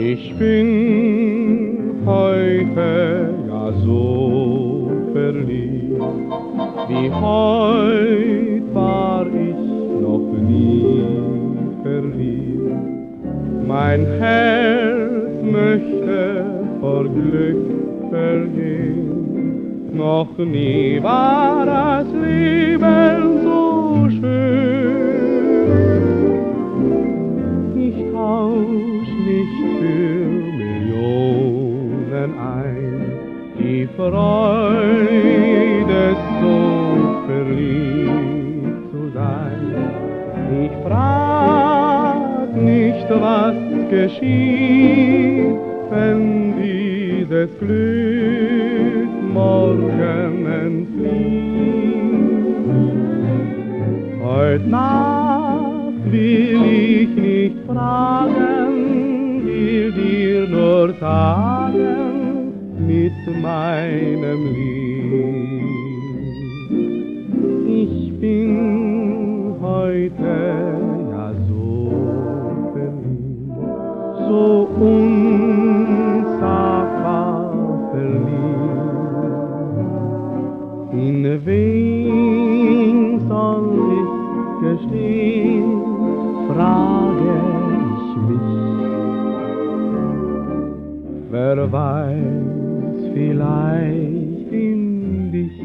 Ich bin heute ja so verliebt, wie heut war ich noch nie verliebt. Mein Herz möchte vor Glück vergehen, noch nie war das Leben so schön. Ich tausch nicht für Millionen ein, die Freude so verliebt zu sein. Ich frag nicht, was geschieht, wenn dieses Glück morgen entflieht. Heut Nacht will ich nicht fragen, will dir nur sagen mit meinem Lied. Ich bin heute ja so verliebt, so unsagbar verliebt. In wen soll ich gestehen, frage ich mich. Wer weiß, vielleicht find ich